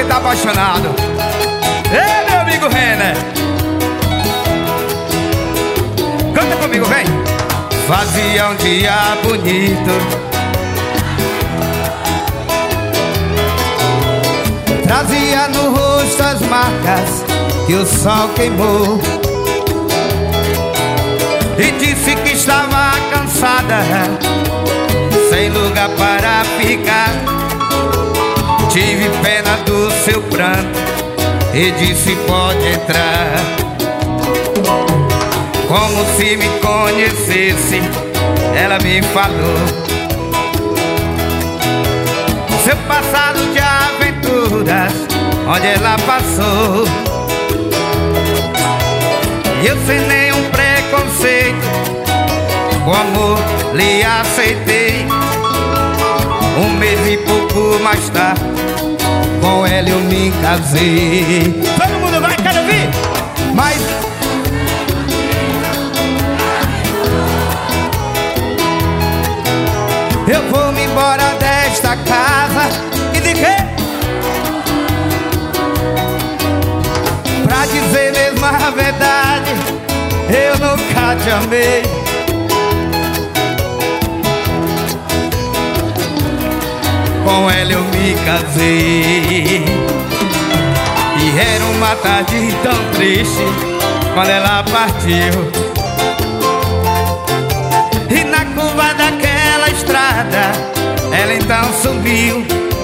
tá apaixonado. Ei, meu amigo Renner, canta comigo, vem. Fazia um dia bonito, trazia no rosto as marcas que o sol queimou, e disse que estava cansada, sem lugar para ficar. Tive pena do seu pranto e disse pode entrar. Como se me conhecesse, ela me falou seu passado de aventuras, onde ela passou. E eu sem nenhum preconceito, com amor lhe aceitei. Um mês e pouco mais tarde, com ela eu me casei. Todo mundo vai, quero ouvir. Mas eu vou me embora desta casa. E de quê? Pra dizer mesmo a verdade, eu nunca te amei. Com ela eu me casei. E era uma tarde tão triste quando ela partiu. E na curva daquela estrada ela então sumiu.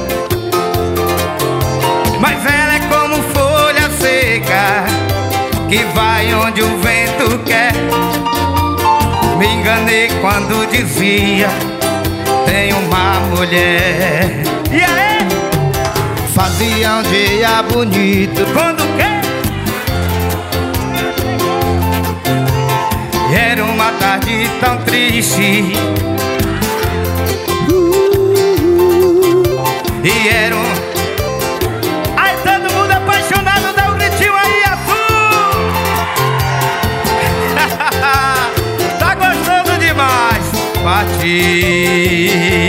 Mas ela é como folha seca, que vai onde o vento quer. Me enganei quando dizia tem uma mulher. E aí? Fazia um dia bonito, quando quer? E era uma tarde tão triste. E era um... Aí todo mundo apaixonado, dá um gritinho aí, azul. Tá gostoso demais. Parti.